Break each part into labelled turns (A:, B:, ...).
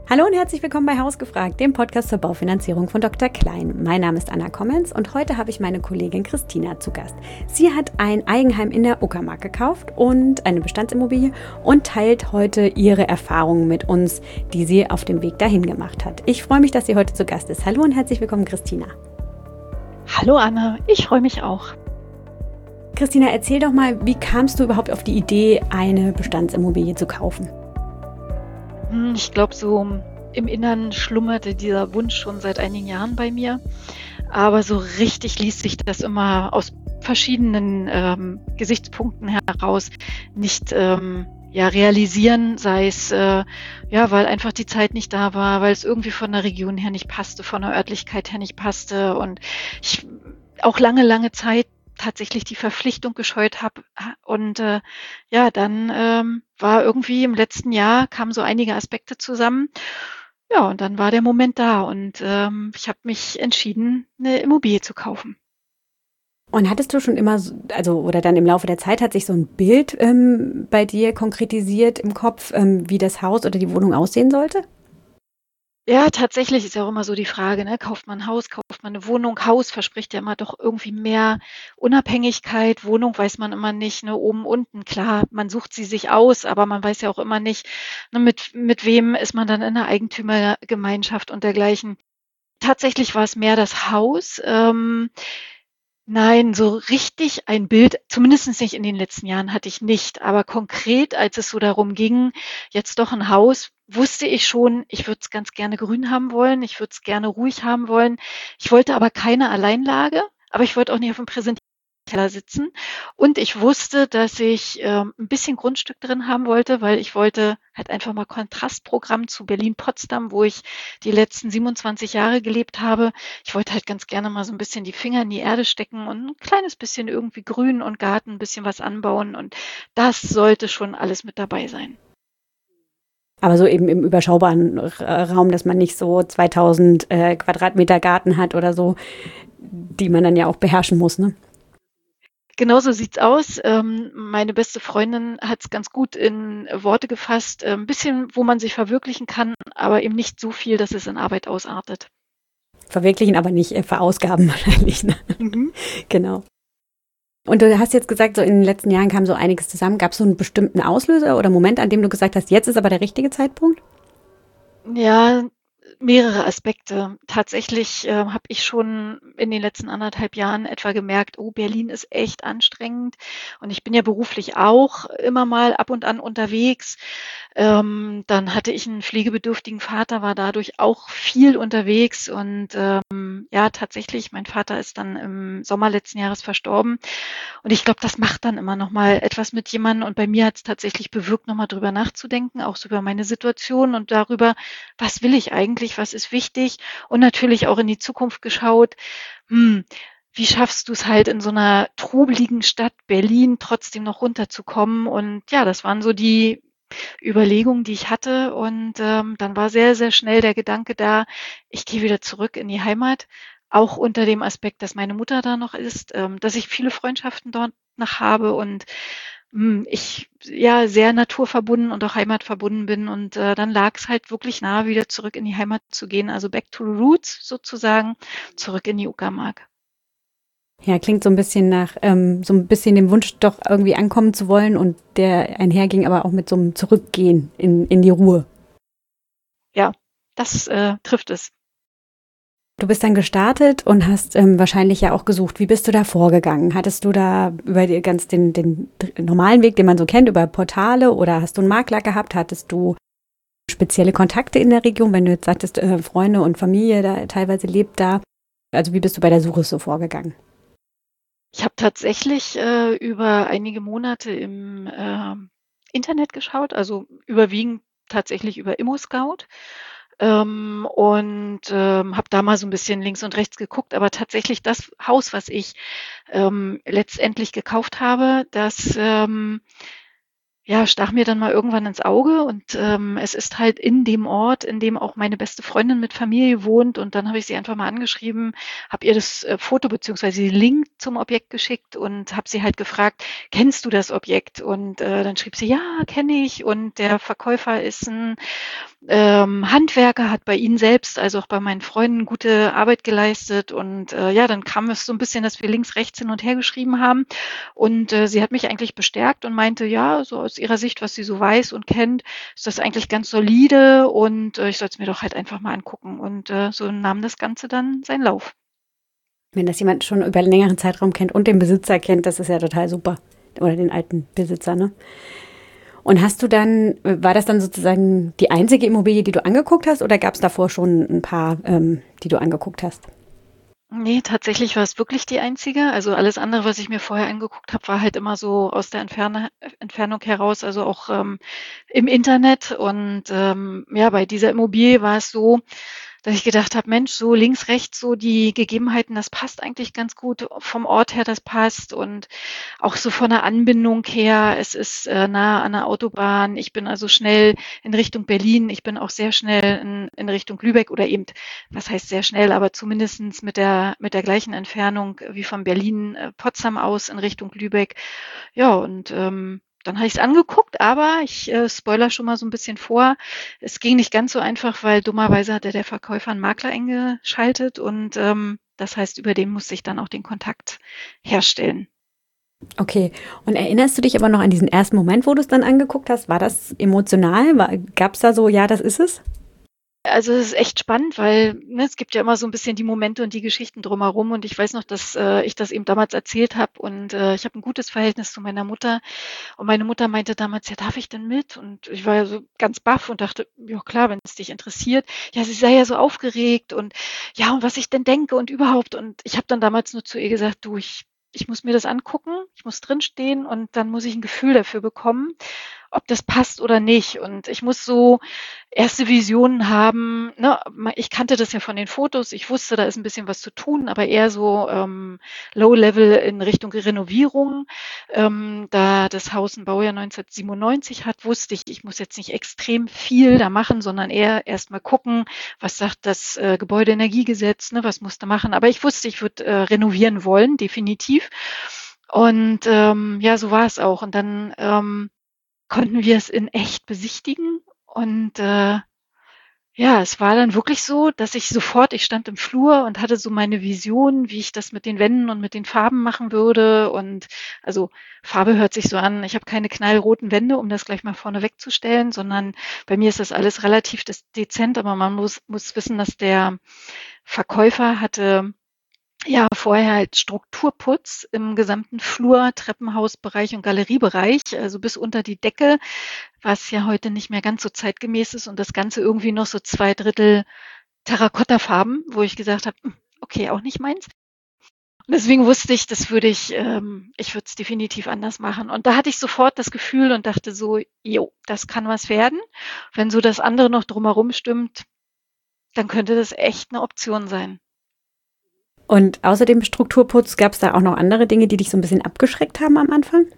A: Hallo und herzlich willkommen bei Hausgefragt, dem Podcast zur Baufinanzierung von Dr. Klein. Mein Name ist Anna Kommens und heute habe ich meine Kollegin Christina zu Gast. Sie hat ein Eigenheim in der Uckermark gekauft und eine Bestandsimmobilie und teilt heute ihre Erfahrungen mit uns, die sie auf dem Weg dahin gemacht hat. Ich freue mich, dass sie heute zu Gast ist. Hallo und herzlich willkommen, Christina.
B: Hallo Anna, ich freue mich auch.
A: Christina, erzähl doch mal, wie kamst du überhaupt auf die Idee, eine Bestandsimmobilie zu kaufen?
B: Ich glaube, so im Innern schlummerte dieser Wunsch schon seit einigen Jahren bei mir. Aber so richtig ließ sich das immer aus verschiedenen Gesichtspunkten heraus nicht realisieren, sei es weil einfach die Zeit nicht da war, weil es irgendwie von der Region her nicht passte, von der Örtlichkeit her nicht passte und ich auch lange Zeit tatsächlich die Verpflichtung gescheut habe. Und dann war irgendwie im letzten Jahr, kamen so einige Aspekte zusammen. Ja, und dann war der Moment da und ich habe mich entschieden, eine Immobilie zu kaufen.
A: Und hattest du schon immer, oder dann im Laufe der Zeit hat sich so ein Bild bei dir konkretisiert im Kopf, wie das Haus oder die Wohnung aussehen sollte?
B: Ja, tatsächlich ist ja auch immer so die Frage, ne? Kauft man ein Haus, kauft man eine Wohnung? Haus verspricht ja immer doch irgendwie mehr Unabhängigkeit. Wohnung weiß man immer nicht, ne? Oben, unten. Klar, man sucht sie sich aus, aber man weiß ja auch immer nicht, ne, mit wem ist man dann in der Eigentümergemeinschaft und dergleichen. Tatsächlich war es mehr das Haus. Nein, so richtig ein Bild, zumindest nicht in den letzten Jahren, hatte ich nicht. Aber konkret, als es so darum ging, jetzt doch ein Haus, wusste ich schon, ich würde es ganz gerne grün haben wollen, ich würde es gerne ruhig haben wollen. Ich wollte aber keine Alleinlage, aber ich wollte auch nicht auf dem Präsentierteller sitzen. Und ich wusste, dass ich ein bisschen Grundstück drin haben wollte, weil ich wollte halt einfach mal Kontrastprogramm zu Berlin-Potsdam, wo ich die letzten 27 Jahre gelebt habe. Ich wollte halt ganz gerne mal so ein bisschen die Finger in die Erde stecken und ein kleines bisschen irgendwie Grün und Garten, ein bisschen was anbauen. Und das sollte schon alles mit dabei sein.
A: Aber so eben im überschaubaren Raum, dass man nicht so 2000 Quadratmeter Garten hat oder so, die man dann ja auch beherrschen muss, ne?
B: Genauso sieht's aus. Meine beste Freundin hat es ganz gut in Worte gefasst. Ein bisschen, wo man sich verwirklichen kann, aber eben nicht so viel, dass es in Arbeit ausartet.
A: Verwirklichen, aber nicht verausgaben wahrscheinlich, ne?
B: Mhm.
A: Genau. Und du hast jetzt gesagt, so in den letzten Jahren kam so einiges zusammen. Gab es so einen bestimmten Auslöser oder Moment, an dem du gesagt hast, jetzt ist aber der richtige Zeitpunkt?
B: Ja, mehrere Aspekte. Tatsächlich habe ich schon in den letzten 1,5 Jahren etwa gemerkt, oh, Berlin ist echt anstrengend. Und ich bin ja beruflich auch immer mal ab und an unterwegs. Dann hatte ich einen pflegebedürftigen Vater, war dadurch auch viel unterwegs. Und ja, tatsächlich, mein Vater ist dann im Sommer letzten Jahres verstorben. Und ich glaube, das macht dann immer noch mal etwas mit jemandem. Und bei mir hat es tatsächlich bewirkt, noch mal drüber nachzudenken, auch so über meine Situation und darüber, was will ich eigentlich, was ist wichtig und natürlich auch in die Zukunft geschaut. Hm, wie schaffst du es halt in so einer trubeligen Stadt Berlin trotzdem noch runterzukommen? Und ja, das waren so die Überlegungen, die ich hatte. Und dann war sehr schnell der Gedanke da, ich gehe wieder zurück in die Heimat, auch unter dem Aspekt, dass meine Mutter da noch ist, dass ich viele Freundschaften dort noch habe und ich ja sehr naturverbunden und auch heimatverbunden bin. Und dann lag es halt wirklich nahe, wieder zurück in die Heimat zu gehen, also back to the roots sozusagen, zurück in die Uckermark.
A: Ja, klingt so ein bisschen nach, so ein bisschen dem Wunsch, doch irgendwie ankommen zu wollen und der einherging aber auch mit so einem Zurückgehen in die Ruhe.
B: Ja, das trifft es.
A: Du bist dann gestartet und hast wahrscheinlich ja auch gesucht. Wie bist du da vorgegangen? Hattest du da über den normalen Weg, den man so kennt, über Portale oder hast du einen Makler gehabt? Hattest du spezielle Kontakte in der Region, wenn du jetzt sagtest, Freunde und Familie da teilweise lebt da? Also wie bist du bei der Suche so vorgegangen?
B: Ich habe tatsächlich über einige Monate im Internet geschaut, also überwiegend tatsächlich über ImmoScout. Habe da mal so ein bisschen links und rechts geguckt, aber tatsächlich das Haus, was ich letztendlich gekauft habe, das ja, stach mir dann mal irgendwann ins Auge und es ist halt in dem Ort, in dem auch meine beste Freundin mit Familie wohnt. Und dann habe ich sie einfach mal angeschrieben, habe ihr das Foto beziehungsweise den Link zum Objekt geschickt und habe sie halt gefragt, kennst du das Objekt? Und dann schrieb sie, ja, kenne ich. Und der Verkäufer ist ein Handwerker, hat bei ihnen selbst, also auch bei meinen Freunden, gute Arbeit geleistet. Und ja, dann kam es so ein bisschen, dass wir links, rechts hin und her geschrieben haben. Und sie hat mich eigentlich bestärkt und meinte, ja, so aus ihrer Sicht, was sie so weiß und kennt, ist das eigentlich ganz solide und ich soll es mir doch halt einfach mal angucken. Und so nahm das Ganze dann seinen Lauf.
A: Wenn das jemand schon über einen längeren Zeitraum kennt und den Besitzer kennt, das ist ja total super. Oder den alten Besitzer, ne? Und war das dann sozusagen die einzige Immobilie, die du angeguckt hast, oder gab es davor schon ein paar, die du angeguckt hast?
B: Nee, tatsächlich war es wirklich die einzige. Also alles andere, was ich mir vorher angeguckt habe, war halt immer so aus der Entfernung heraus, also auch im Internet. Und ja, bei dieser Immobilie war es so, dass ich gedacht habe, Mensch, so links, rechts, so die Gegebenheiten, das passt eigentlich ganz gut. Vom Ort her, das passt. Und auch so von der Anbindung her, es ist nah an der Autobahn. Ich bin also schnell in Richtung Berlin. Ich bin auch sehr schnell in Richtung Lübeck oder eben, was heißt sehr schnell, aber zumindestens mit der gleichen Entfernung wie von Berlin, Potsdam aus in Richtung Lübeck. Ja, und dann habe ich es angeguckt, aber ich spoiler schon mal so ein bisschen vor. Es ging nicht ganz so einfach, weil dummerweise hatte der Verkäufer einen Makler eingeschaltet und das heißt, über den musste ich dann auch den Kontakt herstellen.
A: Okay. Und erinnerst du dich aber noch an diesen ersten Moment, wo du es dann angeguckt hast? War das emotional? Gab es da so, ja, das ist es?
B: Also es ist echt spannend, weil ne, es gibt ja immer so ein bisschen die Momente und die Geschichten drumherum. Und ich weiß noch, dass ich das eben damals erzählt habe. Und ich habe ein gutes Verhältnis zu meiner Mutter. Und meine Mutter meinte damals, ja, darf ich denn mit? Und ich war ja so ganz baff und dachte, ja klar, wenn es dich interessiert. Ja, sie sei ja so aufgeregt und ja, und was ich denn denke und überhaupt. Und ich habe dann damals nur zu ihr gesagt, du, ich muss mir das angucken, ich muss drinstehen und dann muss ich ein Gefühl dafür bekommen, ob das passt oder nicht. Und ich muss so erste Visionen haben. Ne? Ich kannte das ja von den Fotos. Ich wusste, da ist ein bisschen was zu tun, aber eher so Low-Level in Richtung Renovierung. Da das Haus ein Baujahr 1997 hat, wusste ich, ich muss jetzt nicht extrem viel da machen, sondern eher erst mal gucken, was sagt das Gebäudeenergiegesetz, ne? Was musste machen. Aber ich wusste, ich würde renovieren wollen, definitiv. Und ja, so war es auch. Und dann konnten wir es in echt besichtigen und ja, es war dann wirklich so, dass ich stand im Flur und hatte so meine Vision, wie ich das mit den Wänden und mit den Farben machen würde. Und also Farbe hört sich so an, ich habe keine knallroten Wände, um das gleich mal vorne wegzustellen, sondern bei mir ist das alles relativ dezent, aber man muss wissen, dass der Verkäufer hatte ja, vorher halt Strukturputz im gesamten Flur, Treppenhausbereich und Galeriebereich, also bis unter die Decke, was ja heute nicht mehr ganz so zeitgemäß ist und das Ganze irgendwie noch so 2/3 Terrakottafarben, wo ich gesagt habe: Okay, auch nicht meins." Und deswegen wusste ich, ich würde es definitiv anders machen. Und da hatte ich sofort das Gefühl und dachte so: „Jo, das kann was werden." Wenn so das andere noch drumherum stimmt, dann könnte das echt eine Option sein.
A: Und außer dem Strukturputz gab es da auch noch andere Dinge, die dich so ein bisschen abgeschreckt haben am Anfang?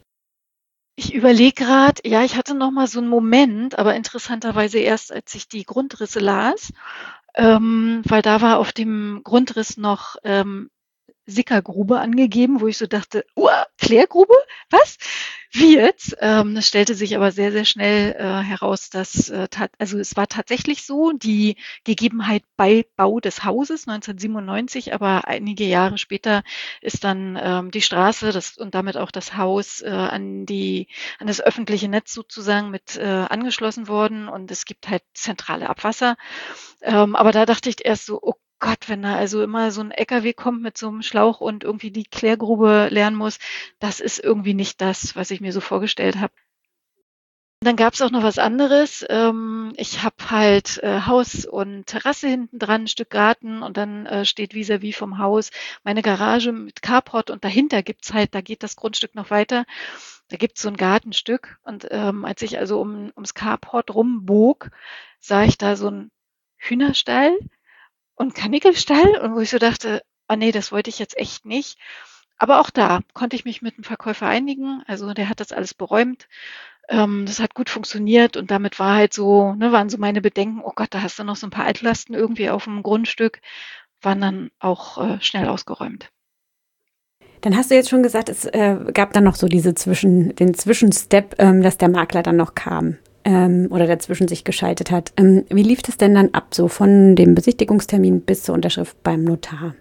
B: Ich überlege gerade, ja, ich hatte noch mal so einen Moment, aber interessanterweise erst, als ich die Grundrisse las, weil da war auf dem Grundriss noch, Sickergrube angegeben, wo ich so dachte: Klärgrube? Was? Wie jetzt?" Das stellte sich aber sehr, sehr schnell, heraus, dass, also es war tatsächlich so, die Gegebenheit bei Bau des Hauses 1997, aber einige Jahre später ist dann, die Straße und damit auch das Haus, an das öffentliche Netz sozusagen mit, angeschlossen worden und es gibt halt zentrale Abwasser. Aber da dachte ich erst so: „Oh Gott, wenn da also immer so 'n LKW kommt mit so 'nem Schlauch und irgendwie die Klärgrube leeren muss, das ist irgendwie nicht das, was ich mir so vorgestellt habe." Dann gab's auch noch was anderes. Ich habe halt, Haus und Terrasse hinten dran, 'n Stück Garten und dann, steht vis-à-vis vom Haus meine Garage mit Carport und dahinter gibt's halt da geht das Grundstück noch weiter. Da gibt's so 'n Gartenstück und, als ich also ums Carport rumbog, sah ich da so 'n Hühnerstall und Kanickelstall und wo ich so dachte: „Ah ne, das wollte ich jetzt echt nicht." Aber auch da konnte ich mich mit dem Verkäufer einigen. Also, der hat das alles beräumt. Das hat gut funktioniert und damit war halt so ne, waren so meine Bedenken: „Oh Gott, da hast du noch so 'n paar Altlasten irgendwie auf'm Grundstück", waren dann auch, schnell ausgeräumt.
A: Dann hast du jetzt schon gesagt, es gab dann noch so den Zwischenstep, dass der Makler dann noch kam. oder dazwischen sich geschaltet hat. Wie lief das denn dann ab, so von dem Besichtigungstermin bis zur Unterschrift beim Notar?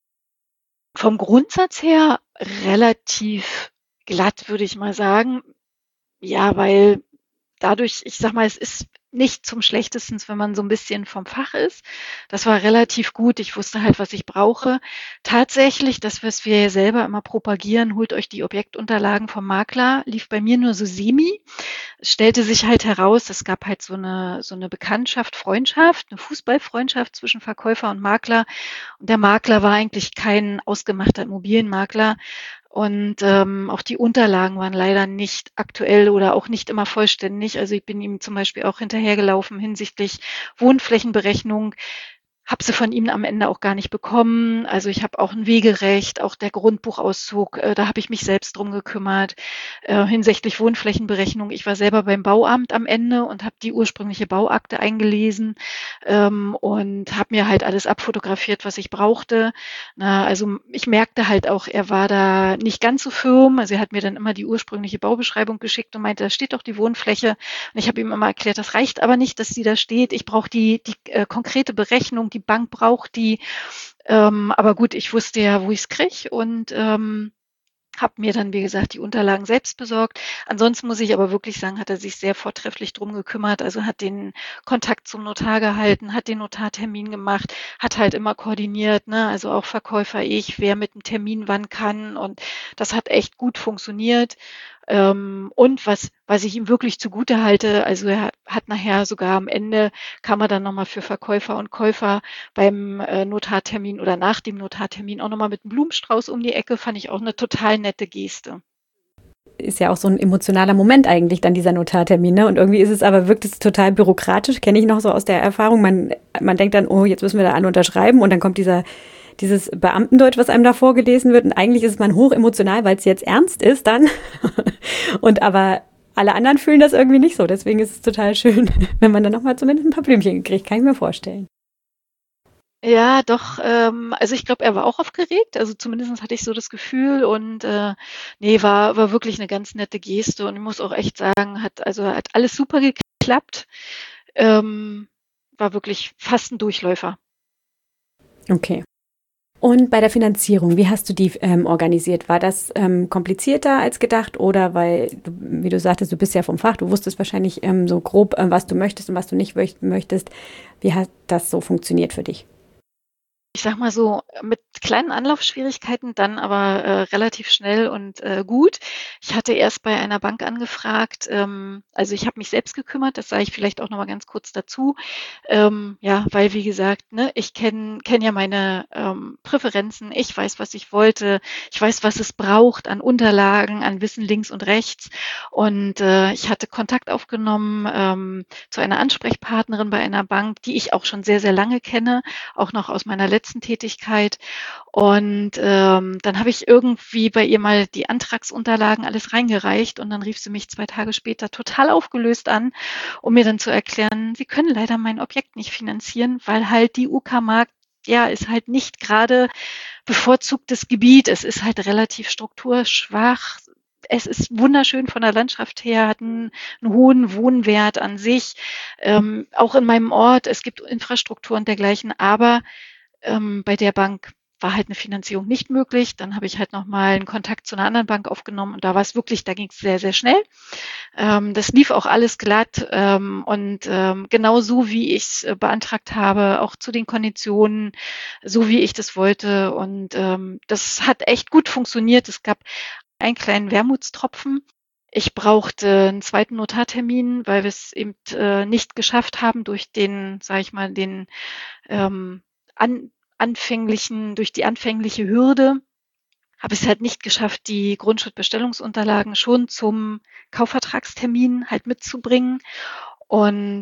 B: Vom Grundsatz her relativ glatt, würde ich mal sagen. Ja, weil dadurch, ich sag mal, es ist nicht zum Schlechtesten, wenn man so ein bisschen vom Fach ist. Das war relativ gut. Ich wusste halt, was ich brauche. Tatsächlich, das, was wir ja selber immer propagieren, holt euch die Objektunterlagen vom Makler, lief bei mir nur so semi. Es stellte sich halt heraus, es gab halt so eine Bekanntschaft, Freundschaft, eine Fußballfreundschaft zwischen Verkäufer und Makler. Und der Makler war eigentlich kein ausgemachter Immobilienmakler. Und auch die Unterlagen waren leider nicht aktuell oder auch nicht immer vollständig. Also ich bin ihm zum Beispiel auch hinterhergelaufen hinsichtlich Wohnflächenberechnung, habe sie von ihm am Ende auch gar nicht bekommen. Also ich habe auch ein Wegerecht, auch der Grundbuchauszug, da habe ich mich selbst drum gekümmert. Hinsichtlich Wohnflächenberechnung, ich war selber beim Bauamt am Ende und habe die ursprüngliche Bauakte eingelesen und habe mir halt alles abfotografiert, was ich brauchte. Na, also ich merkte halt auch, er war da nicht ganz so firm. Also er hat mir dann immer die ursprüngliche Baubeschreibung geschickt und meinte, da steht doch die Wohnfläche. Und ich habe ihm immer erklärt, das reicht aber nicht, dass die da steht. Ich brauche die konkrete Berechnung, die Bank braucht die. Aber gut, ich wusste ja, wo ich es kriege und habe mir dann, wie gesagt, die Unterlagen selbst besorgt. Ansonsten muss ich aber wirklich sagen, hat er sich sehr vortrefflich drum gekümmert. Also hat den Kontakt zum Notar gehalten, hat den Notartermin gemacht, hat halt immer koordiniert, ne? Also auch Verkäufer, ich, wer mit dem Termin wann kann. Und das hat echt gut funktioniert. Und was ich ihm wirklich zugute halte, also er hat nachher sogar am Ende, kam er dann nochmal für Verkäufer und Käufer beim Notartermin oder nach dem Notartermin auch nochmal mit einem Blumenstrauß um die Ecke, fand ich auch eine total nette Geste.
A: Ist ja auch so ein emotionaler Moment eigentlich dann dieser Notartermin, ne? Und irgendwie ist es aber, wirkt es total bürokratisch, kenne ich noch so aus der Erfahrung. Man denkt dann, oh, jetzt müssen wir da alle unterschreiben und dann kommt dieses Beamtendeutsch, was einem da vorgelesen wird. Und eigentlich ist man hoch emotional, weil es jetzt ernst ist dann. Und aber alle anderen fühlen das irgendwie nicht so. Deswegen ist es total schön, wenn man dann nochmal zumindest ein paar Blümchen kriegt, kann ich mir vorstellen.
B: Ja, doch, also ich glaube, er war auch aufgeregt, also zumindest hatte ich so das Gefühl und nee, war wirklich eine ganz nette Geste und ich muss auch echt sagen, hat alles super geklappt. Ähm, War wirklich fast ein Durchläufer.
A: Okay. Und bei der Finanzierung, wie hast du die organisiert? War das komplizierter als gedacht oder weil, wie du sagtest, du bist ja vom Fach, du wusstest wahrscheinlich so grob, was du möchtest und was du nicht möchtest. Wie hat das so funktioniert für dich?
B: Ich sag mal so, mit kleinen Anlaufschwierigkeiten, dann aber relativ schnell und gut. Ich hatte erst bei einer Bank angefragt, also ich habe mich selbst gekümmert, das sage ich vielleicht auch noch mal ganz kurz dazu. Ja, weil wie gesagt, ne, ich kenn ja meine Präferenzen, ich weiß, was ich wollte, ich weiß, was es braucht an Unterlagen, an Wissen links und rechts. Und ich hatte Kontakt aufgenommen zu einer Ansprechpartnerin bei einer Bank, die ich auch schon sehr, sehr lange kenne, auch noch aus meiner letzten Tätigkeit. Und dann habe ich irgendwie bei ihr mal die Antragsunterlagen alles reingereicht und dann rief sie mich 2 Tage später total aufgelöst an, um mir dann zu erklären, sie können leider mein Objekt nicht finanzieren, weil halt die Uckermark ja, ist halt nicht gerade bevorzugtes Gebiet. Es ist halt relativ strukturschwach. Es ist wunderschön von der Landschaft her, hat einen hohen Wohnwert an sich. Auch in meinem Ort, es gibt Infrastruktur und dergleichen, aber bei der Bank war halt eine Finanzierung nicht möglich. Dann habe ich halt nochmal einen Kontakt zu einer anderen Bank aufgenommen und da war es wirklich, da ging es sehr, sehr schnell. Das lief auch alles glatt und genau so, wie ich es beantragt habe, auch zu den Konditionen, so wie ich das wollte. Und das hat echt gut funktioniert. Es gab einen kleinen Wermutstropfen. Ich brauchte einen zweiten Notartermin, weil wir es eben nicht geschafft haben durch den, sage ich mal, den ähm, an, durch die anfängliche Hürde, habe ich es halt nicht geschafft, die Grundschuldbestellungsunterlagen schon zum Kaufvertragstermin halt mitzubringen. Und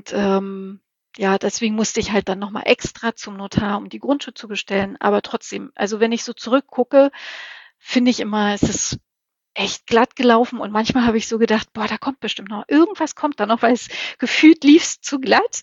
B: ja, deswegen musste ich halt dann nochmal extra zum Notar, um die Grundschuld zu bestellen. Aber trotzdem, also wenn ich so zurückgucke, finde ich immer, es ist echt glatt gelaufen und manchmal habe ich so gedacht, boah, da kommt bestimmt noch, irgendwas kommt da noch, weil es gefühlt lief es zu glatt,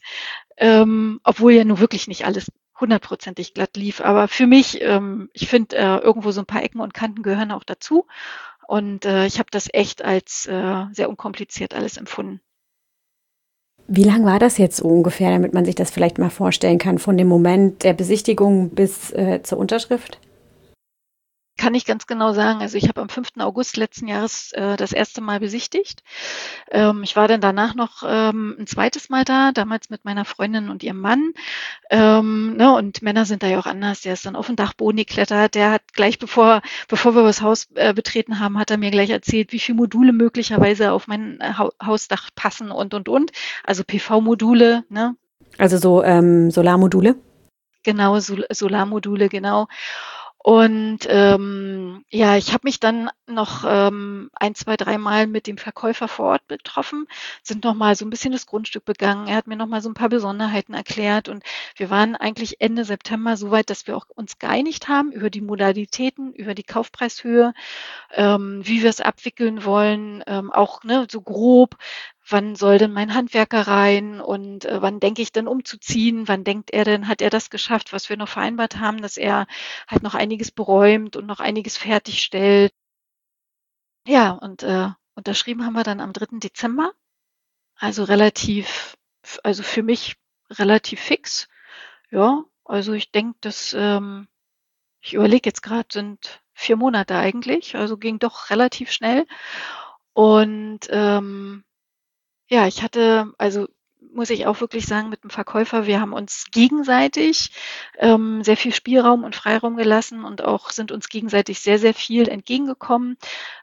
B: obwohl ja nur wirklich nicht alles hundertprozentig glatt lief. Aber für mich, ich finde, irgendwo so ein paar Ecken und Kanten gehören auch dazu und ich habe das echt als sehr unkompliziert alles empfunden.
A: Wie lang war das jetzt so ungefähr, damit man sich das vielleicht mal vorstellen kann, von dem Moment der Besichtigung bis zur Unterschrift?
B: Kann ich ganz genau sagen. Also ich habe am 5. August letzten Jahres das erste Mal besichtigt. Ich war dann danach noch ein zweites Mal da, damals mit meiner Freundin und ihrem Mann. Ne, und Männer sind da ja auch anders. Der ist dann auf den Dachboden geklettert. Der hat gleich, bevor wir das Haus betreten haben, hat er mir gleich erzählt, wie viele Module möglicherweise auf mein Hausdach passen und. Also PV-Module, ne?
A: Also so Solarmodule?
B: Genau, Solarmodule, genau. Und ja, ich habe mich dann noch ein, zwei, dreimal mit dem Verkäufer vor Ort getroffen, sind noch mal so ein bisschen das Grundstück begangen. Er hat mir noch mal so ein paar Besonderheiten erklärt und wir waren eigentlich Ende September so weit, dass wir auch uns geeinigt haben über die Modalitäten, über die Kaufpreishöhe, wie wir es abwickeln wollen, auch ne, so grob, wann soll denn mein Handwerker rein und wann denke ich denn umzuziehen, wann denkt er denn, hat er das geschafft, was wir noch vereinbart haben, dass er halt noch einiges beräumt und noch einiges fertigstellt. Ja, und unterschrieben haben wir dann am 3. Dezember, also also für mich relativ fix. Ja, also ich denke, ich überlege jetzt gerade, sind 4 Monate eigentlich, also ging doch relativ schnell. Und ja, ich hatte, also muss ich auch wirklich sagen, mit dem Verkäufer, wir haben uns gegenseitig sehr viel Spielraum und Freiraum gelassen und auch sind uns gegenseitig sehr, sehr viel entgegengekommen.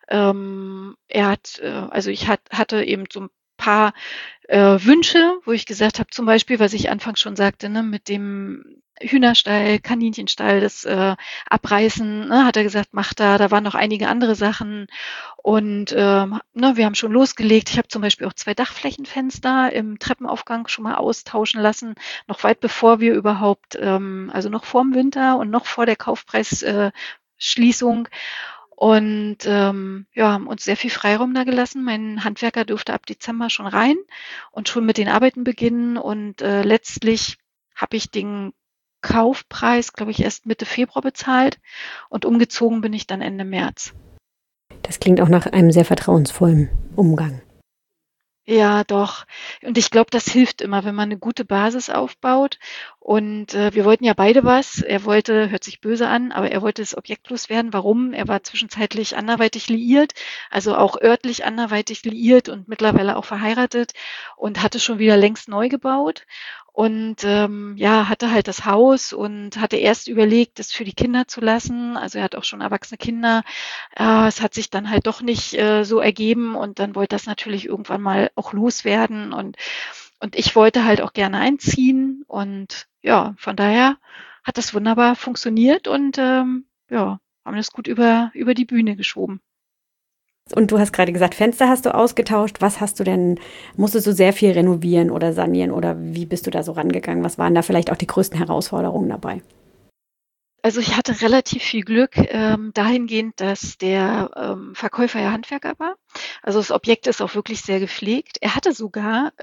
B: Also hatte eben so ein paar Wünsche, wo ich gesagt habe, zum Beispiel, was ich anfangs schon sagte, ne, mit dem Hühnerstall, Kaninchenstall, das Abreißen, ne, hat er gesagt, mach da. Da waren noch einige andere Sachen. Und ne, wir haben schon losgelegt. Ich habe zum Beispiel auch 2 Dachflächenfenster im Treppenaufgang schon mal austauschen lassen, noch weit bevor wir überhaupt, also noch vorm Winter und noch vor der Kaufpreisschließung. Schließung. Und ja, haben uns sehr viel Freiraum da gelassen. Mein Handwerker durfte ab Dezember schon rein und schon mit den Arbeiten beginnen. Und letztlich habe ich den Kaufpreis, glaube ich, erst Mitte Februar bezahlt und umgezogen bin ich dann Ende März.
A: Das klingt auch nach einem sehr vertrauensvollen Umgang.
B: Ja, doch. Und ich glaube, das hilft immer, wenn man eine gute Basis aufbaut. Und wir wollten ja beide was. Er wollte, hört sich böse an, aber er wollte das Objekt loswerden. Warum? Er war zwischenzeitlich anderweitig liiert, also auch örtlich anderweitig liiert und mittlerweile auch verheiratet und hatte schon wieder längst neu gebaut. Und ja, hatte halt das Haus und hatte erst überlegt, es für die Kinder zu lassen. Also er hat auch schon erwachsene Kinder. Es hat sich dann halt doch nicht so ergeben und dann wollte das natürlich irgendwann mal auch loswerden und ich wollte halt auch gerne einziehen und ja, von daher hat das wunderbar funktioniert und ja, haben das gut über die Bühne geschoben.
A: Und du hast gerade gesagt, Fenster hast du ausgetauscht. Was hast du denn, musstest du sehr viel renovieren oder sanieren oder wie bist du da so rangegangen? Was waren da vielleicht auch die größten Herausforderungen dabei?
B: Also ich hatte relativ viel Glück dahingehend, dass der Verkäufer ja Handwerker war. Also das Objekt ist auch wirklich sehr gepflegt. Er hatte sogar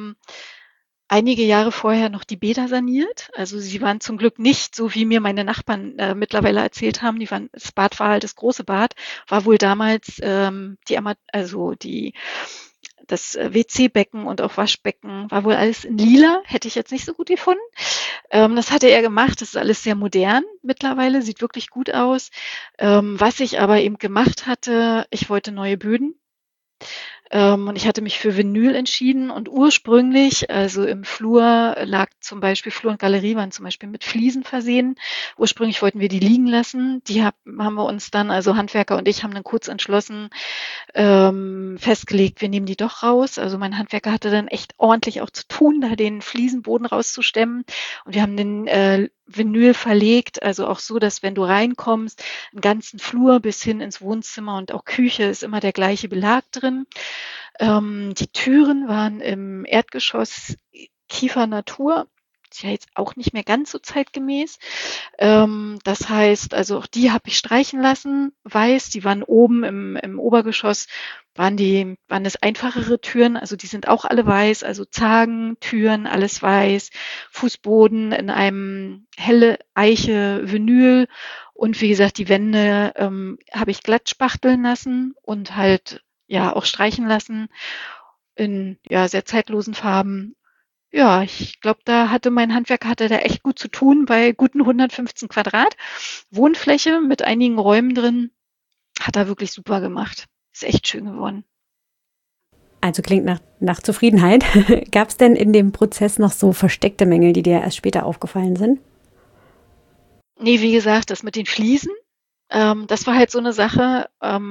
B: einige Jahre vorher noch die Bäder saniert. Also sie waren zum Glück nicht so, wie mir meine Nachbarn mittlerweile erzählt haben. Das Bad war halt das große Bad, war wohl damals das WC-Becken und auch Waschbecken war wohl alles in lila, hätte ich jetzt nicht so gut gefunden. Das hatte er gemacht, das ist alles sehr modern mittlerweile, sieht wirklich gut aus. Was ich aber eben gemacht hatte, ich wollte neue Böden. Und ich hatte mich für Vinyl entschieden und ursprünglich, also im Flur lag zum Beispiel, Flur und Galerie waren zum Beispiel mit Fliesen versehen. Ursprünglich wollten wir die liegen lassen. Haben wir uns dann, also Handwerker und ich haben dann kurz entschlossen, festgelegt, wir nehmen die doch raus. Also mein Handwerker hatte dann echt ordentlich auch zu tun, da den Fliesenboden rauszustemmen. Und wir haben den Vinyl verlegt, also auch so, dass wenn du reinkommst, einen ganzen Flur bis hin ins Wohnzimmer und auch Küche ist immer der gleiche Belag drin. Die Türen waren im Erdgeschoss Kiefer Natur. Ist ja jetzt auch nicht mehr ganz so zeitgemäß. Das heißt, also auch die habe ich streichen lassen, weiß. Die waren oben im Obergeschoss, waren das einfachere Türen, also die sind auch alle weiß, also Zagen, Türen, alles weiß, Fußboden in einem helle Eiche Vinyl und wie gesagt, die Wände habe ich glatt spachteln lassen und halt ja auch streichen lassen. in ja, sehr zeitlosen Farben. Ja, ich glaube, da hatte mein Handwerker hatte da echt gut zu tun bei guten 115 Quadrat Wohnfläche mit einigen Räumen drin. Hat er wirklich super gemacht. Ist echt schön geworden.
A: Also klingt nach Zufriedenheit. Gab es denn in dem Prozess noch so versteckte Mängel, die dir erst später aufgefallen sind?
B: Ne, wie gesagt, das mit den Fliesen, das war halt so eine Sache,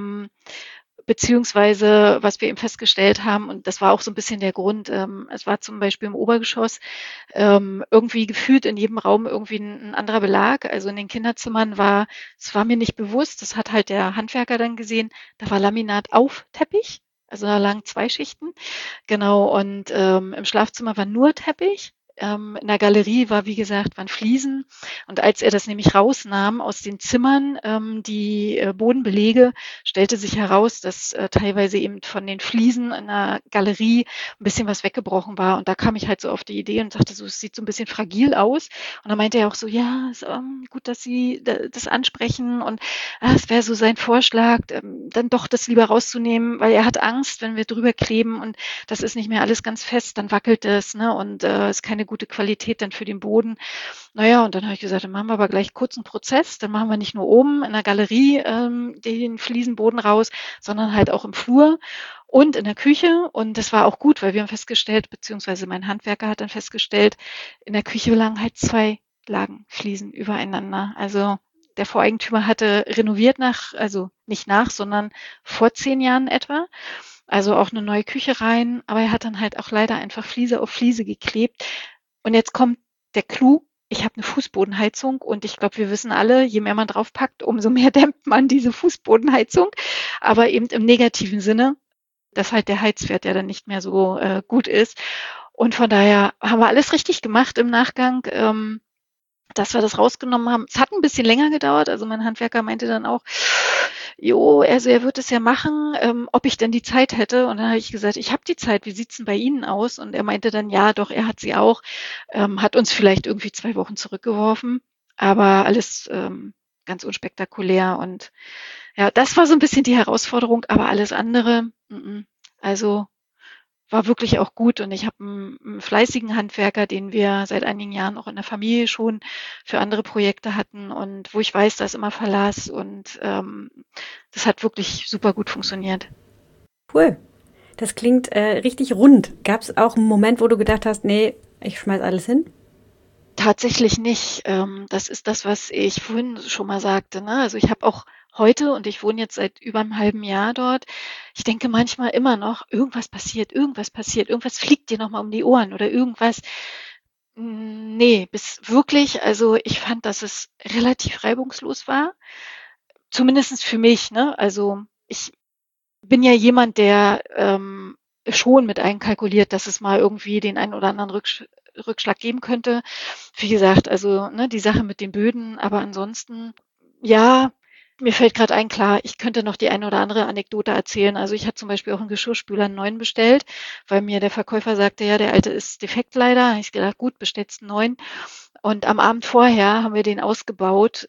B: beziehungsweise was wir eben festgestellt haben und das war auch so ein bisschen der Grund, es war zum Beispiel im Obergeschoss, irgendwie gefühlt in jedem Raum irgendwie ein anderer Belag. Also, in den Kinderzimmern es war mir nicht bewusst, das hat halt der Handwerker dann gesehen, da war Laminat auf Teppich, also, da lagen 2 Schichten. Genau, und, im Schlafzimmer war nur Teppich. In der Galerie wie gesagt, waren Fliesen. Und als er das nämlich rausnahm aus den Zimmern, die, Bodenbelege, stellte sich heraus, dass, teilweise eben von den Fliesen in der Galerie ein bisschen was weggebrochen war. Und da kam ich halt so auf die Idee und sagte so: „Es sieht so ein bisschen fragil aus.“ Und dann meinte er auch so: „Ja, ist, gut, dass Sie das ansprechen.“ Und, es wäre so sein Vorschlag, dann doch das lieber rauszunehmen, weil er hat Angst, wenn wir drüber kleben und das ist nicht mehr alles ganz fest, dann wackelt es, ne, und, ist keine gute Qualität dann für den Boden. Na ja, und dann habe ich gesagt: „Dann machen wir aber gleich kurz 'n Prozess. Dann machen wir nicht nur oben in der Galerie, den Fliesenboden raus, sondern halt auch im Flur und in der Küche.“ Und das war auch gut, weil wir haben festgestellt beziehungsweise mein Handwerker hat dann festgestellt, in der Küche lagen halt 2 Lagen Fliesen übereinander. Also, der Voreigentümer hatte renoviert also nicht sondern vor 10 Jahren etwa. Also auch eine neue Küche rein, aber er hat dann halt auch leider einfach Fliese auf Fliese geklebt. Und jetzt kommt der Clou: Ich habe eine Fußbodenheizung und ich glaube, wir wissen alle, je mehr man draufpackt, umso mehr dämmt man diese Fußbodenheizung, aber eben im negativen Sinne, dass halt der Heizwert ja dann nicht mehr so, gut ist. Und von daher haben wir alles richtig gemacht im Nachgang, dass wir das rausgenommen haben. Es hat ein bisschen länger gedauert. Also, mein Handwerker meinte dann auch: „Jo, also, er wird es ja machen, ob ich denn die Zeit hätte?“ Und dann habe ich gesagt: „Ich habe die Zeit. Wie sieht's denn bei Ihnen aus?“ Und er meinte dann: „Ja, doch, er hat sie auch.“ Hat uns vielleicht irgendwie 2 Wochen zurückgeworfen, aber alles, ganz unspektakulär. Und ja, das war so ein bisschen die Herausforderung, aber alles andere, also war wirklich auch gut und ich habe einen fleißigen Handwerker, den wir seit einigen Jahren auch in der Familie schon für andere Projekte hatten und wo ich weiß, da ist immer Verlass und, das hat wirklich super gut funktioniert.
A: Cool. Das klingt richtig rund. Gab es auch einen Moment, wo du gedacht hast, nee, ich schmeiß alles hin?
B: Tatsächlich nicht. Das ist das, was ich vorhin schon mal sagte, ne? Also, ich habe auch heute und ich wohne jetzt seit über 'nem halben Jahr dort, ich denke manchmal immer noch: irgendwas passiert, irgendwas fliegt dir noch mal um die Ohren oder irgendwas. Ne, bis wirklich also, ich fand, dass es relativ reibungslos war, zumindest für mich, ne? Also, ich bin ja jemand, der, schon mit einkalkuliert, dass es mal irgendwie den einen oder anderen Rückschlag geben könnte. Wie gesagt, also, ne, die Sache mit den Böden, aber ansonsten, ja, mir fällt gerade ein, klar, ich könnte noch die eine oder andere Anekdote erzählen. Also, ich hatte zum Beispiel auch einen Geschirrspüler 'n neuen bestellt, weil mir der Verkäufer sagte: „Ja, der alte ist defekt leider.“ Habe ich gedacht: „Gut, bestellst 'n neuen.“ Und am Abend vorher haben wir den ausgebaut,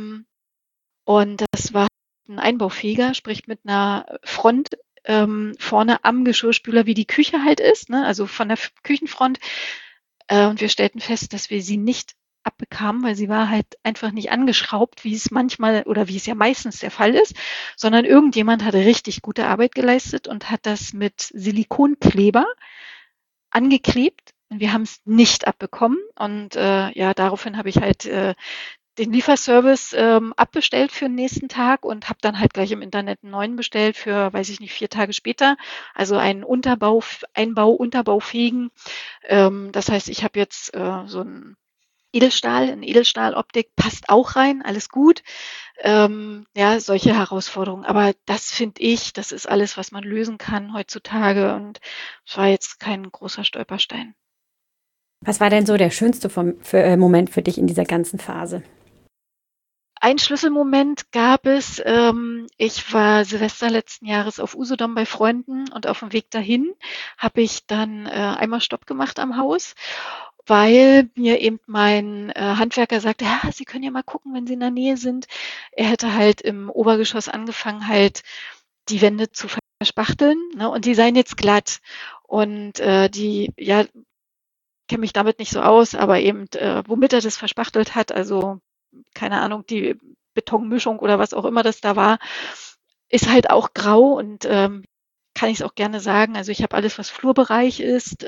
B: und das war 'n Einbaufeger, sprich mit 'ner Front, vorne am Geschirrspüler, wie die Küche halt ist, ne, also von der Küchenfront. Und wir stellten fest, dass wir sie nicht abbekamen, weil sie war halt einfach nicht angeschraubt, wie es manchmal oder wie es ja meistens der Fall ist, sondern irgendjemand hatte richtig gute Arbeit geleistet und hat das mit Silikonkleber angeklebt und wir haben's nicht abbekommen. Und, ja, daraufhin habe ich halt, den Lieferservice, abbestellt für den nächsten Tag und habe dann halt gleich im Internet einen neuen bestellt für, weiß ich nicht, 4 Tage später. Also einen unterbaufähigen. Das heißt, ich habe jetzt, so 'n in Edelstahloptik, passt auch rein, alles gut. Ja, solche Herausforderungen. Aber das finde ich, das ist alles, was man lösen kann heutzutage und es war jetzt kein großer Stolperstein.
A: Was war denn so der schönste Moment für dich in dieser ganzen Phase?
B: Ein Schlüsselmoment gab es, ich war Silvester letzten Jahres auf Usedom bei Freunden und auf dem Weg dahin habe ich dann, einmal Stopp gemacht am Haus, weil mir eben mein, Handwerker sagte: „Ja, Sie können ja mal gucken, wenn Sie in der Nähe sind.“ Er hätte halt im Obergeschoss angefangen, halt die Wände zu Spachteln, ne, und die seien jetzt glatt. Und ja, kenne mich damit nicht so aus, aber eben, womit er das verspachtelt hat, also keine Ahnung, die Betonmischung oder was auch immer das da war, ist halt auch grau und kann ich es auch gerne sagen. Also ich habe alles, was Flurbereich ist,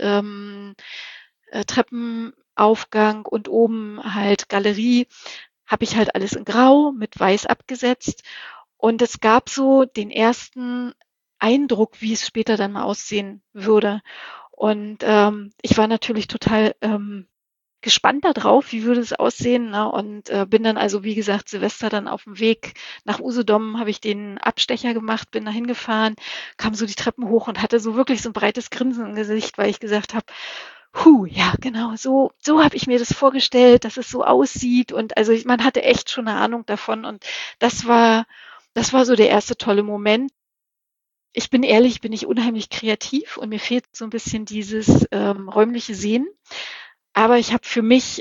B: Treppenaufgang und oben halt Galerie, habe ich halt alles in Grau mit Weiß abgesetzt. Und es gab so den ersten Eindruck, wie es später dann mal aussehen würde. Und ich war natürlich total gespannt darauf, wie würde es aussehen. Ne? Und bin dann also, wie gesagt, Silvester dann auf dem Weg nach Usedom, habe ich den Abstecher gemacht, bin da hingefahren, kam so die Treppen hoch und hatte so wirklich so ein breites Grinsen im Gesicht, weil ich gesagt habe, ja, genau, so habe ich mir das vorgestellt, dass es so aussieht. Und also man hatte echt schon eine Ahnung davon. Und das war, das war so der erste tolle Moment. Ich bin ehrlich, bin ich unheimlich kreativ und mir fehlt so ein bisschen dieses räumliche Sehen. Aber ich habe für mich,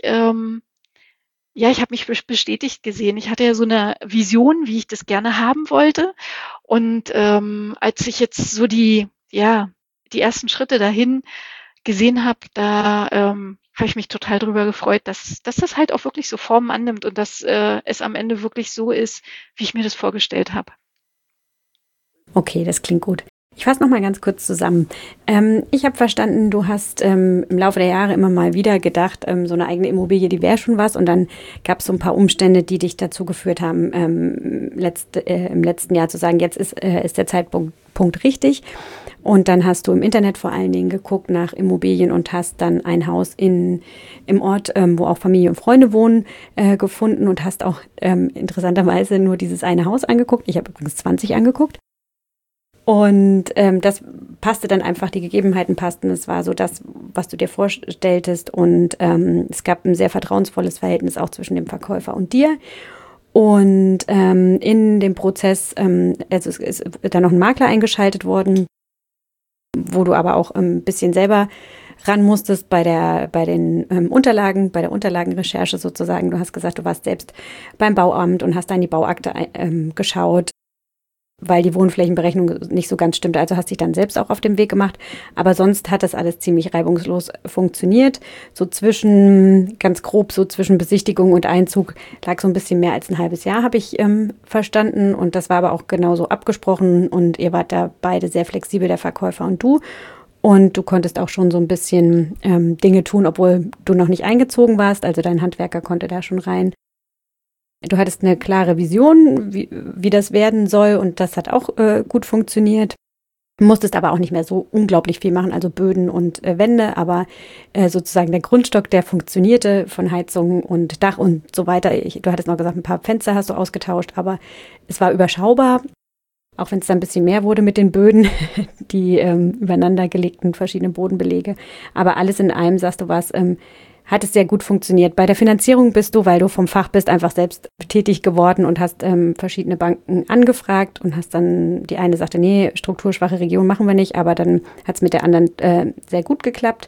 B: ja, ich habe mich bestätigt gesehen. Ich hatte ja so eine Vision, wie ich das gerne haben wollte. Und als ich jetzt so die ersten Schritte dahin gesehen habe, da habe ich mich total drüber gefreut, dass das halt auch wirklich so Formen annimmt und dass es am Ende wirklich so ist, wie ich mir das vorgestellt habe.
A: Okay, das klingt gut. Ich fasse noch mal ganz kurz zusammen. Ich habe verstanden, du hast im Laufe der Jahre immer mal wieder gedacht, so eine eigene Immobilie, die wäre schon was. Und dann gab es so ein paar Umstände, die dich dazu geführt haben, im letzten Jahr zu sagen, jetzt ist der Zeitpunkt richtig. Und dann hast du im Internet vor allen Dingen geguckt nach Immobilien und hast dann ein Haus im Ort, wo auch Familie und Freunde wohnen, gefunden und hast auch interessanterweise nur dieses eine Haus angeguckt. Ich habe übrigens 20 angeguckt. Und das passte dann einfach, die Gegebenheiten passten. Es war so das, was du dir vorstelltest. Und es gab ein sehr vertrauensvolles Verhältnis auch zwischen dem Verkäufer und dir. Und in dem Prozess, also es ist dann noch ein Makler eingeschaltet worden, wo du aber auch ein bisschen selber ran musstest bei der Unterlagenrecherche sozusagen. Du hast gesagt, du warst selbst beim Bauamt und hast dann die Bauakte geschaut, weil die Wohnflächenberechnung nicht so ganz stimmte. Also hast dich dann selbst auch auf den Weg gemacht. Aber sonst hat das alles ziemlich reibungslos funktioniert. Ganz grob so zwischen Besichtigung und Einzug lag so ein bisschen mehr als ein halbes Jahr, habe ich verstanden. Und das war aber auch genauso abgesprochen. Und ihr wart da beide sehr flexibel, der Verkäufer und du. Und du konntest auch schon so ein bisschen Dinge tun, obwohl du noch nicht eingezogen warst. Also dein Handwerker konnte da schon rein. Du hattest eine klare Vision, wie das werden soll, und das hat auch gut funktioniert. Du musstest aber auch nicht mehr so unglaublich viel machen, also Böden und Wände, aber sozusagen der Grundstock, der funktionierte von Heizung und Dach und so weiter. Du hattest noch gesagt, ein paar Fenster hast du ausgetauscht, aber es war überschaubar, auch wenn es dann ein bisschen mehr wurde mit den Böden, die übereinander gelegten verschiedenen Bodenbelege. Aber alles in allem, sagst du, hat es sehr gut funktioniert. Bei der Finanzierung bist du, weil du vom Fach bist, einfach selbst tätig geworden und hast verschiedene Banken angefragt und hast dann, die eine sagte, nee, strukturschwache Region machen wir nicht, aber dann hat es mit der anderen sehr gut geklappt.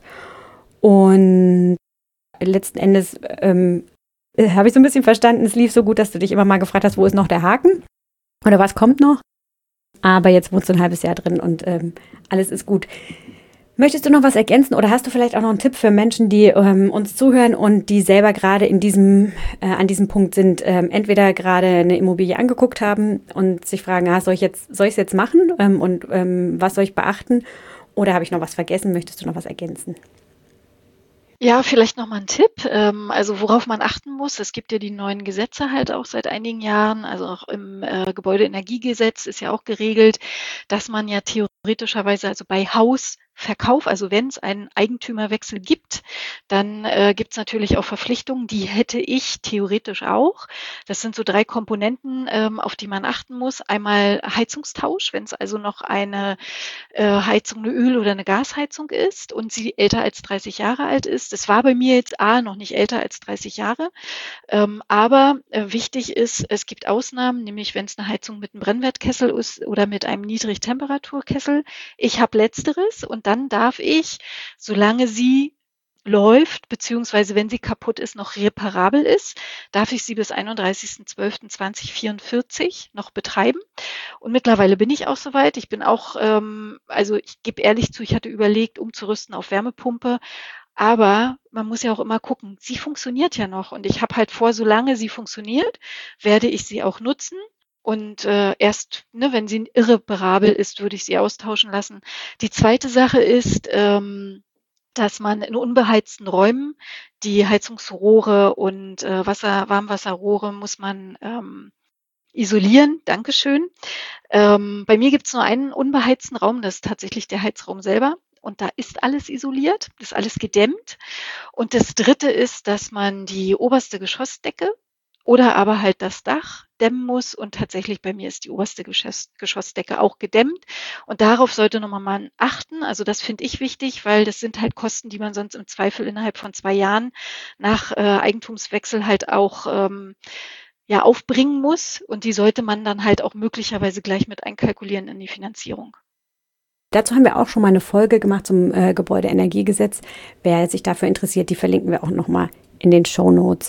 A: Und letzten Endes habe ich so ein bisschen verstanden, es lief so gut, dass du dich immer mal gefragt hast, wo ist noch der Haken oder was kommt noch? Aber jetzt wohnst du ein halbes Jahr drin und alles ist gut. Möchtest du noch was ergänzen oder hast du vielleicht auch noch einen Tipp für Menschen, die uns zuhören und die selber gerade an diesem Punkt sind, entweder gerade eine Immobilie angeguckt haben und sich fragen, soll ich es jetzt machen und was soll ich beachten, oder habe ich noch was vergessen? Möchtest du noch was ergänzen?
B: Ja, vielleicht noch mal ein Tipp, also worauf man achten muss. Es gibt ja die neuen Gesetze halt auch seit einigen Jahren, also auch im Gebäudeenergiegesetz ist ja auch geregelt, dass man ja theoretischerweise, also bei Hausverkauf, also wenn es einen Eigentümerwechsel gibt, dann gibt es natürlich auch Verpflichtungen, die hätte ich theoretisch auch. Das sind so 3 Komponenten, auf die man achten muss. Einmal Heizungstausch, wenn es also noch eine Heizung, eine Öl- oder eine Gasheizung ist und sie älter als 30 Jahre alt ist. Das war bei mir jetzt noch nicht älter als 30 Jahre. Aber wichtig ist, es gibt Ausnahmen, nämlich wenn es eine Heizung mit einem Brennwertkessel ist oder mit einem Niedrigtemperaturkessel. Ich habe letzteres und dann darf ich, solange sie läuft, beziehungsweise wenn sie kaputt ist, noch reparabel ist, darf ich sie bis 31.12.2044 noch betreiben. Und mittlerweile bin ich auch soweit. Ich bin auch, also ich gebe ehrlich zu, ich hatte überlegt, umzurüsten auf Wärmepumpe. Aber man muss ja auch immer gucken, sie funktioniert ja noch. Und ich habe halt vor, solange sie funktioniert, werde ich sie auch nutzen. Und erst, ne, wenn sie irreparabel ist, würde ich sie austauschen lassen. Die zweite Sache ist, dass man in unbeheizten Räumen die Heizungsrohre und Warmwasserrohre muss man isolieren. Dankeschön. Bei mir gibt es nur einen unbeheizten Raum, das ist tatsächlich der Heizraum selber. Und da ist alles isoliert, ist alles gedämmt. Und das Dritte ist, dass man die oberste Geschossdecke oder aber halt das Dach dämmen muss. Und tatsächlich bei mir ist die oberste Geschossdecke auch gedämmt. Und darauf sollte nochmal man achten. Also das finde ich wichtig, weil das sind halt Kosten, die man sonst im Zweifel innerhalb von 2 Jahren nach Eigentumswechsel halt auch aufbringen muss. Und die sollte man dann halt auch möglicherweise gleich mit einkalkulieren in die Finanzierung.
A: Dazu haben wir auch schon mal eine Folge gemacht zum Gebäudeenergiegesetz. Wer sich dafür interessiert, die verlinken wir auch nochmal in den Shownotes.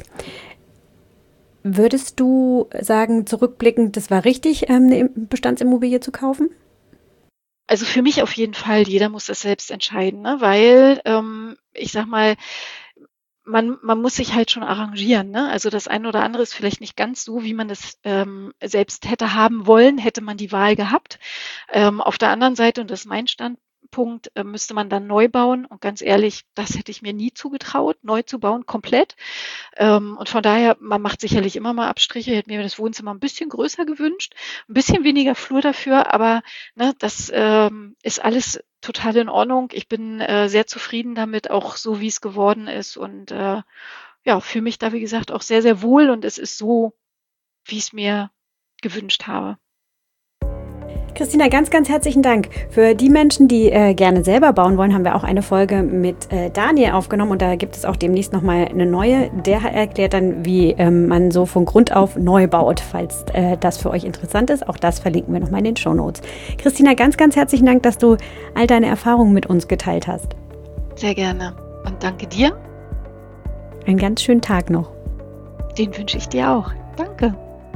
A: Würdest du sagen, zurückblickend, das war richtig, eine Bestandsimmobilie zu kaufen?
B: Also für mich auf jeden Fall, jeder muss das selbst entscheiden, ne? Weil ich sag mal, man muss sich halt schon arrangieren, ne? Also das eine oder andere ist vielleicht nicht ganz so, wie man das selbst hätte haben wollen, hätte man die Wahl gehabt. Auf der anderen Seite, und das ist mein Standpunkt, müsste man dann neu bauen. Und ganz ehrlich, das hätte ich mir nie zugetraut, neu zu bauen, komplett. Und von daher, man macht sicherlich immer mal Abstriche. Ich hätte mir das Wohnzimmer ein bisschen größer gewünscht, ein bisschen weniger Flur dafür, aber ne, das ist alles total in Ordnung. Ich bin sehr zufrieden damit, auch so wie es geworden ist und fühle mich da, wie gesagt, auch sehr, sehr wohl und es ist so, wie ich es mir gewünscht habe.
A: Christina, ganz, ganz herzlichen Dank. Für die Menschen, die gerne selber bauen wollen, haben wir auch eine Folge mit Daniel aufgenommen und da gibt es auch demnächst nochmal eine neue. Der erklärt dann, wie man so von Grund auf neu baut, falls das für euch interessant ist. Auch das verlinken wir nochmal in den Shownotes. Christina, ganz, ganz herzlichen Dank, dass du all deine Erfahrungen mit uns geteilt hast.
B: Sehr gerne und danke dir.
A: Einen ganz schönen Tag noch.
B: Den wünsche ich dir auch. Danke.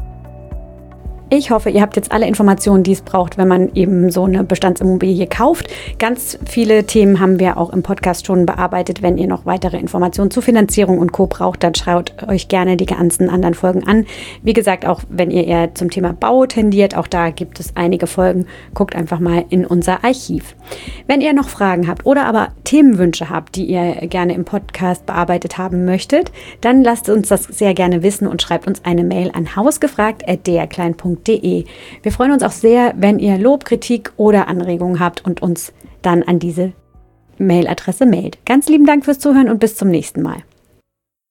A: Ich hoffe, ihr habt jetzt alle Informationen, die es braucht, wenn man eben so eine Bestandsimmobilie kauft. Ganz viele Themen haben wir auch im Podcast schon bearbeitet. Wenn ihr noch weitere Informationen zu Finanzierung und Co. braucht, dann schaut euch gerne die ganzen anderen Folgen an. Wie gesagt, auch wenn ihr eher zum Thema Bau tendiert, auch da gibt es einige Folgen. Guckt einfach mal in unser Archiv. Wenn ihr noch Fragen habt oder aber Themenwünsche habt, die ihr gerne im Podcast bearbeitet haben möchtet, dann lasst uns das sehr gerne wissen und schreibt uns eine Mail an hausgefragt@drklein.de. Wir freuen uns auch sehr, wenn ihr Lob, Kritik oder Anregungen habt und uns dann an diese Mailadresse mailt. Ganz lieben Dank fürs Zuhören und bis zum nächsten Mal.